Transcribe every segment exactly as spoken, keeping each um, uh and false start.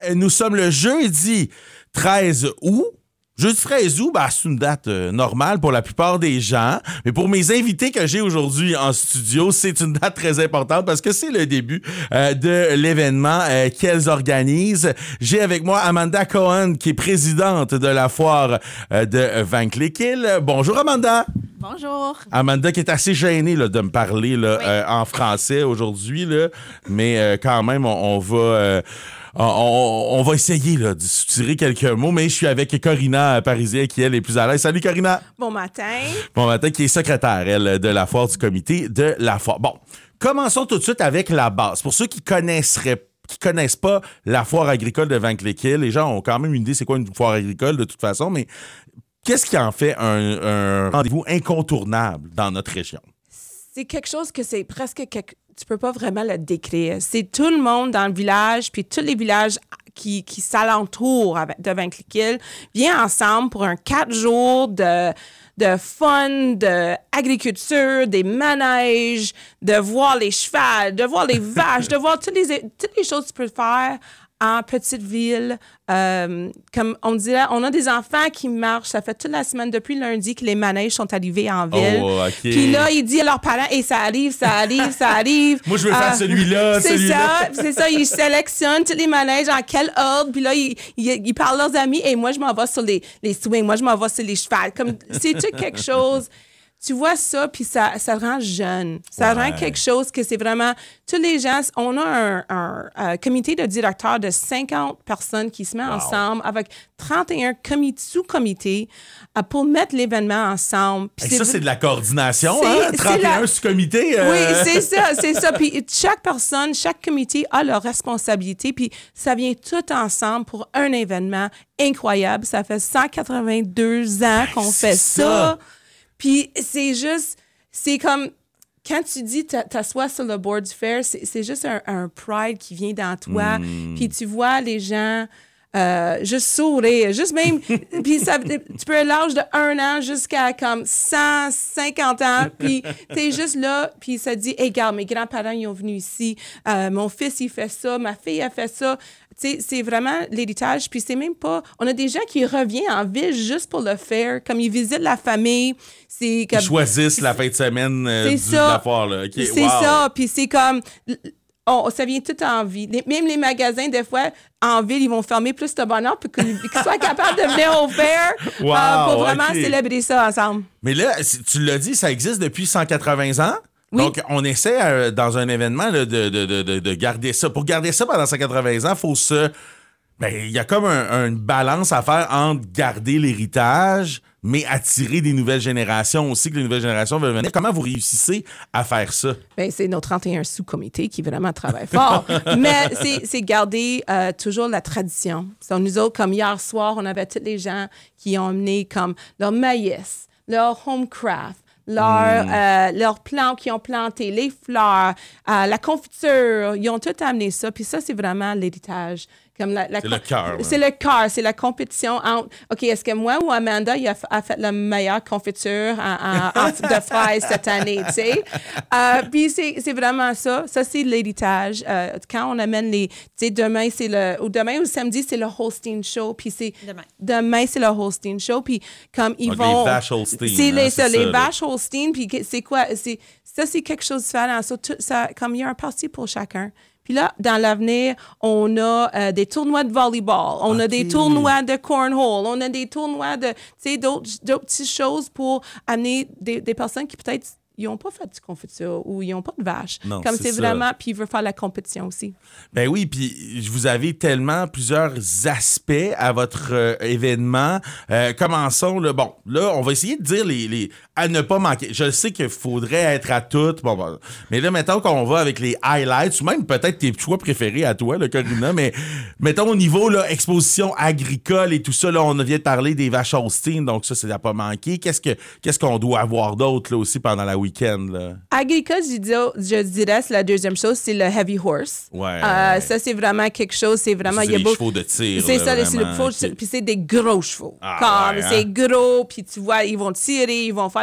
Nous sommes le jeudi treize août. Jeudi treize août, ben, c'est une date euh, normale pour la plupart des gens. Mais pour mes invités que j'ai aujourd'hui en studio, c'est une date très importante parce que c'est le début euh, de l'événement euh, qu'elles organisent. J'ai avec moi Amanda Cohen, qui est présidente de la foire euh, de Vankleekil. Bonjour Amanda. Bonjour. Amanda qui est assez gênée là, de me parler là, oui. euh, en français aujourd'hui, là, mais euh, quand même, on, on va... Euh, On, on, on va essayer là, de soutirer quelques mots, mais je suis avec Corina Parisien qui, elle, est plus à l'aise. Salut, Corina! Bon matin. Bon matin, qui est secrétaire, elle, de la foire, du comité de la foire. Bon, commençons tout de suite avec la base. Pour ceux qui connaisseraient qui connaissent pas la foire agricole de Vankleekil, les gens ont quand même une idée c'est quoi une foire agricole de toute façon, mais qu'est-ce qui en fait un, un rendez-vous incontournable dans notre région? C'est quelque chose que c'est presque quelque... Tu peux pas vraiment le décrire. C'est tout le monde dans le village, puis tous les villages qui, qui s'alentourent de Vankleekil viennent ensemble pour un quatre jours de, de fun, d'agriculture, des manèges, de voir les chevals, de voir les vaches, de voir toutes les, toutes les choses que tu peux faire en petite ville. Euh, comme on dirait, on a des enfants qui marchent. Ça fait toute la semaine, depuis lundi, que les manèges sont arrivés en ville. Oh, OK. Puis là, il dit à leurs parents, « Hey, ça arrive, ça arrive, ça arrive. » Moi, je veux faire euh, celui-là, c'est celui-là. Ça, c'est ça. Ils sélectionnent tous les manèges en quel ordre. Puis là, ils, ils, ils parlent à leurs amis. « Et moi, je m'en vais sur les, les swings. Moi, je m'en vais sur les chevals. » Comme, c'est tout quelque chose... Tu vois ça, puis ça, ça rend jeune. Ça ouais. rend quelque chose que c'est vraiment... Tous les gens... On a un, un, un comité de directeurs de cinquante personnes qui se met wow. ensemble avec trente et un comit- sous-comités uh, pour mettre l'événement ensemble. Et ça, c'est de la coordination, c'est, hein? trente et un la... sous-comités. Euh... Oui, c'est ça, c'est ça. Puis chaque personne, chaque comité a leur responsabilité, puis ça vient tout ensemble pour un événement incroyable. Ça fait cent quatre-vingt-deux ans qu'on ben, fait ça. ça. Puis c'est juste, c'est comme, quand tu dis t'assois sur le bord du fer, c'est, c'est juste un, un pride qui vient dans toi. Mm. Puis tu vois les gens euh, juste sourire, juste même, puis ça, tu peux être l'âge de un an jusqu'à comme cent cinquante ans, puis t'es juste là, puis ça dit, hey, regarde, mes grands-parents, ils ont venu ici, euh, mon fils, il fait ça, ma fille, a fait ça. T'sais, c'est vraiment l'héritage, puis c'est même pas... On a des gens qui reviennent en ville juste pour le faire, comme ils visitent la famille. C'est comme, ils choisissent c'est, la fin de semaine euh, du, ça, de la foire. Là. Okay, c'est wow. ça, puis c'est comme... Oh, ça vient tout en ville. Les, même les magasins, des fois, en ville, ils vont fermer plus de bonheur pour qu'ils, qu'ils soient capables de venir au fair wow, euh, pour vraiment okay. célébrer ça ensemble. Mais là, tu l'as dit, ça existe depuis cent quatre-vingts ans? Oui. Donc, on essaie, euh, dans un événement, là, de, de, de, de garder ça. Pour garder ça pendant cent quatre-vingts ans, il faut se... Ben, il y a comme un, une balance à faire entre garder l'héritage, mais attirer des nouvelles générations aussi, que les nouvelles générations veulent venir. Comment vous réussissez à faire ça? Bien, c'est nos trente et un sous-comités qui vraiment travaillent fort. Mais c'est, c'est garder euh, toujours la tradition. So, nous autres, comme hier soir, on avait tous les gens qui ont amené comme leur maïs, leur home craft, Leur, mm. euh, leurs plantes qu'ils ont planté, les fleurs, euh, la confiture, ils ont tout amené ça. Puis ça, c'est vraiment l'héritage. Comme la, la c'est com- le cœur. C'est ouais. le cœur, c'est la compétition entre, OK, est-ce que moi ou Amanda il a, f- a fait la meilleure confiture en, en, en, de fraises cette année, tu sais? Euh, puis c'est, c'est vraiment ça. Ça, c'est l'héritage. Euh, quand on amène les... Tu sais, demain, c'est le... Ou demain ou samedi, c'est le Holstein Show. Puis c'est... Demain. Demain, c'est le Holstein Show. Puis comme ils Donc, vont... les vaches Holstein. C'est, hein, les, c'est ça, les ça, vaches Holstein. Puis c'est quoi? C'est, ça, c'est quelque chose de différent. Ça, tout, ça, comme il y a un parti pour chacun. Puis là, dans l'avenir, on a euh, des tournois de volleyball, on okay. a des tournois de cornhole, on a des tournois de, tu sais, d'autres, d'autres petites choses pour amener des, des personnes qui peut-être ils n'ont pas fait de confiture ou ils n'ont pas de vache. Non, Comme c'est, c'est ça. vraiment, puis ils veulent faire la compétition aussi. Ben oui, puis vous avez tellement plusieurs aspects à votre euh, événement. Euh, commençons, là, bon, là, on va essayer de dire les, les à ne pas manquer. Je sais qu'il faudrait être à toutes, bon, bon, mais là, mettons qu'on va avec les highlights, ou même peut-être tes choix préférés à toi, là, Corina, mais mettons au niveau, là, exposition agricole et tout ça, là, on vient de parler des vaches Holstein, donc ça, c'est à pas manquer. Qu'est-ce, que, qu'est-ce qu'on doit avoir d'autre, là, aussi, pendant la week-end, là? Agricole, je, dis, je dirais, c'est la deuxième chose, c'est le heavy horse. Ouais. Euh, ça, c'est vraiment quelque chose, c'est vraiment... C'est il y a les beau... chevaux de tir. C'est là, ça, vraiment. c'est le chevaux, okay. Puis c'est des gros chevaux. Ah, Comme, ouais, hein? c'est gros, puis tu vois, ils vont tirer, ils vont faire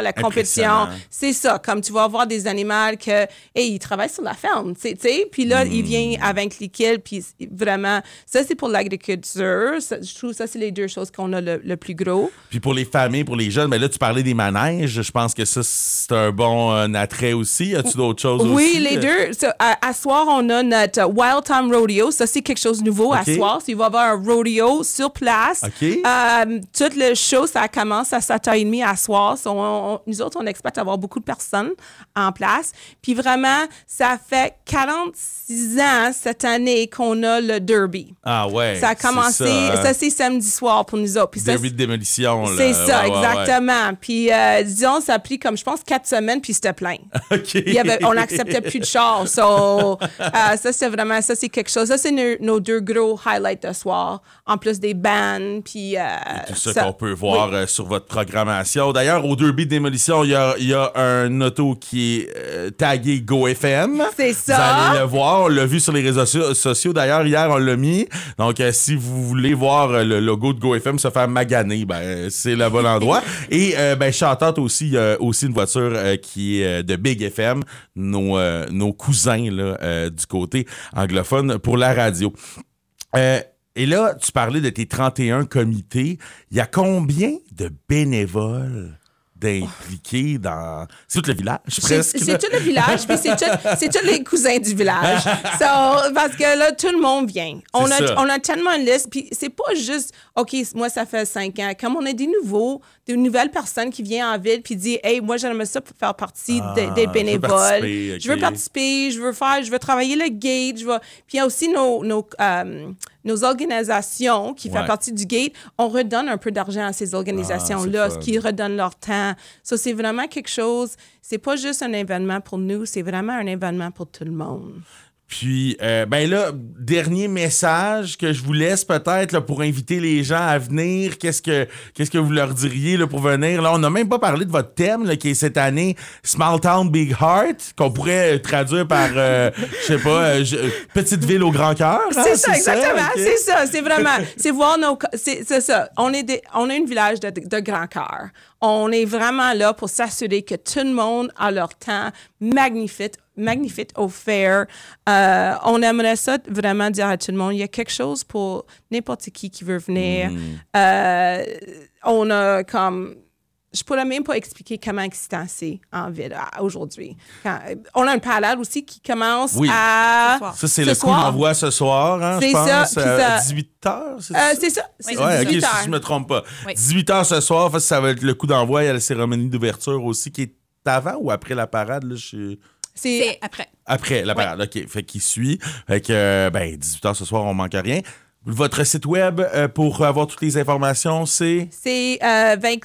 la compétition. C'est ça, comme tu vas voir des animaux que, hey, ils travaillent sur la ferme, tu sais, puis là, mm. il vient avec l'équipe, puis vraiment, ça, c'est pour l'agriculture. Ça, je trouve que ça, c'est les deux choses qu'on a le, le plus gros. Puis pour les familles, pour les jeunes, ben là, tu parlais des manèges. Je pense que ça, c'est un bon euh, attrait aussi. As-tu d'autres choses oui, aussi? Oui, les deux. So, à, à soir, on a notre Wild Time Rodeo. Ça, c'est quelque chose de nouveau okay. à soir. So, il va y avoir un rodeo sur place. Okay. Euh, tout le show, ça commence à sept heures trente à soir. So, on, on, nous autres, on expecte avoir beaucoup de personnes en place. Puis vraiment, ça fait quarante-six ans cette année qu'on a le derby. Ah ouais. Ça a commencé, c'est ça, ça c'est samedi soir pour nous autres. Puis derby ça, de démolition. Là. C'est ça, ouais, exactement. Ouais. Puis euh, disons, ça a pris comme, je pense, quatre semaines, puis c'était plein. OK. Il y avait, on n'acceptait plus de chars. So, euh, ça, c'est vraiment, ça, c'est quelque chose. Ça, c'est nos, nos deux gros highlights de soir, en plus des bands, puis... Euh, tout ça, ça qu'on peut voir oui. euh, sur votre programmation. D'ailleurs, au derby de démolition, il y a, y a un auto qui est euh, tagué GoFM. C'est ça. Vous allez le voir. On l'a vu sur les réseaux sociaux. D'ailleurs, hier, on l'a mis. Donc, euh, si vous voulez voir euh, le logo de GoFM se faire maganer, ben, c'est le bon endroit. Et, euh, ben, shout-out aussi, il y a aussi une voiture euh, qui est de Big F M, nos, euh, nos cousins là, euh, du côté anglophone pour la radio. Euh, et là, tu parlais de tes trente et un comités. Il y a combien de bénévoles d'impliquer dans... C'est tout le village, presque. C'est, c'est tout le village, puis c'est, tout, c'est tous les cousins du village. So, parce que là, tout le monde vient. On a, on a tellement une liste, puis c'est pas juste, OK, moi, ça fait cinq ans. Comme on a des nouveaux, des nouvelles personnes qui viennent en ville, puis disent, hey, moi, j'aimerais ça pour faire partie ah, des, des bénévoles. Je veux, okay. je veux participer, je veux faire, je veux travailler le gate, je veux... Puis il y a aussi nos... nos euh, nos organisations qui ouais. font partie du Gate, on redonne un peu d'argent à ces organisations-là, ah, ce qui redonne leur temps. Ça, so, c'est vraiment quelque chose, c'est pas juste un événement pour nous, c'est vraiment un événement pour tout le monde. Puis, euh, ben là, dernier message que je vous laisse peut-être là, pour inviter les gens à venir. Qu'est-ce que, qu'est-ce que vous leur diriez là, pour venir? Là, on n'a même pas parlé de votre thème là, qui est cette année Small Town Big Heart, qu'on pourrait traduire par, euh, je sais pas, euh, je, Petite Ville au Grand Cœur. Hein? C'est ça, c'est exactement. Ça? Okay. C'est ça, c'est vraiment, c'est voir nos... C'est, c'est ça. On est des, on a un village de, de grand cœur. On est vraiment là pour s'assurer que tout le monde a leur temps magnifique, magnifique au fair. Euh, on aimerait ça vraiment dire à tout le monde, il y a quelque chose pour n'importe qui qui veut venir. Mm. Euh, on a comme... Je pourrais même pas expliquer comment excitant c'est en ville aujourd'hui. Quand, on a un parade aussi qui commence oui. à... Ça, c'est ce le soir. Coup d'envoi ce soir, hein, c'est je pense. Ça, à dix-huit heures, c'est euh, ça? C'est ça. C'est oui. ouais, dix-huit OK, heures. si je me trompe pas. Oui. dix-huit heures ce soir, ça va être le coup d'envoi. Il y a la cérémonie d'ouverture aussi qui est avant ou après la parade? Là, je... C'est, c'est après. Après la parade, oui. OK. Fait qu'il suit. Fait que, ben, dix-huit heures ce soir, on manque rien. Votre site web euh, pour avoir toutes les informations, c'est? C'est euh, V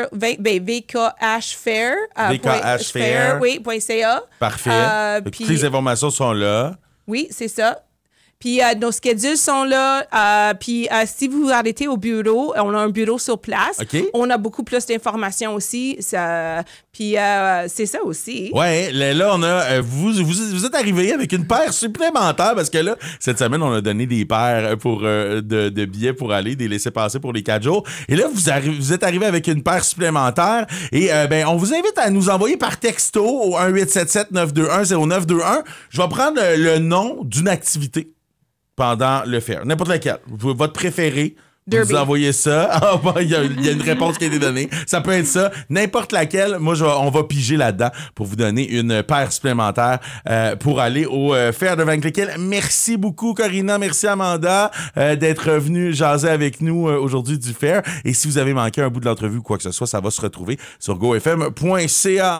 K H Fair. Euh, V K H Fair. Oui, point C A. Parfait. Euh, toutes les informations sont là. Oui, c'est ça. Puis euh, nos schedules sont là. Euh, puis euh, si vous arrêtez au bureau, on a un bureau sur place. Okay. On a beaucoup plus d'informations aussi. Ça, puis euh, c'est ça aussi. Ouais, là, on a. Euh, vous, vous, vous êtes arrivé avec une paire supplémentaire parce que là, cette semaine, on a donné des paires pour, euh, de, de billets pour aller, des laissez-passer pour les quatre jours. Et là, vous, arri- vous êtes arrivé avec une paire supplémentaire. Et euh, ben, on vous invite à nous envoyer par texto au un huit sept sept neuf deux un zéro neuf deux un. Je vais prendre le, le nom d'une activité pendant le fair. N'importe laquelle. Votre préféré. Derby. Vous envoyez ça. Ah, bon, il y, a, il y a une réponse qui a été donnée. Ça peut être ça. N'importe laquelle. Moi, je vais, on va piger là-dedans pour vous donner une paire supplémentaire euh, pour aller au euh, fair de Vanklequel. Merci beaucoup, Corinna. Merci, Amanda, euh, d'être venue jaser avec nous euh, aujourd'hui du fair. Et si vous avez manqué un bout de l'entrevue ou quoi que ce soit, ça va se retrouver sur go f m point c a.